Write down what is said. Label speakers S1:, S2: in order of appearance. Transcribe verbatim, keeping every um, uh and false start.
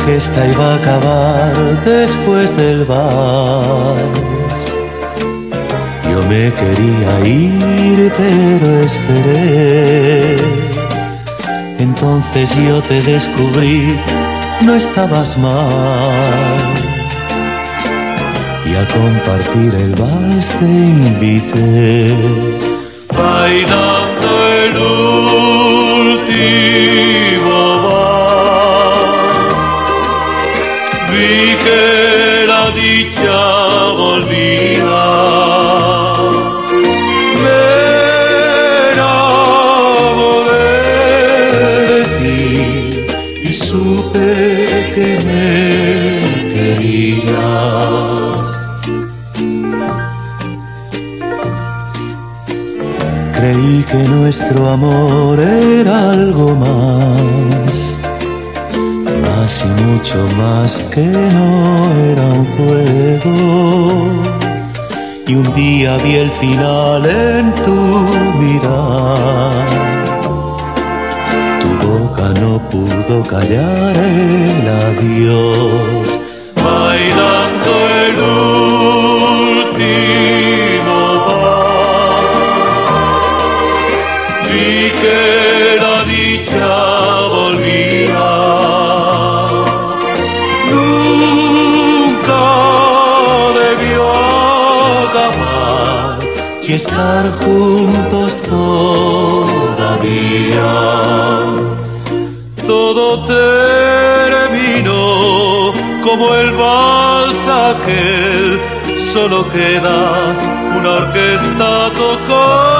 S1: orquesta iba a acabar después del vals. Yo me quería ir, pero esperé. Entonces yo te descubrí, no estabas mal. Y a compartir el vals te invité. Bailando el último vals, vi que la dicha volvía. Me enamoré de ti y supe que me querías. Creí que nuestro amor era algo más, más y mucho más, que no era un juego. Y un día vi el final en tu mirar. Tu boca no pudo callar el adiós. Bailando el último vals, vi que la dicha volvía. Nunca debió acabar y estar juntos todavía. Todo terminó como el vals aquel, solo queda una orquesta tocando.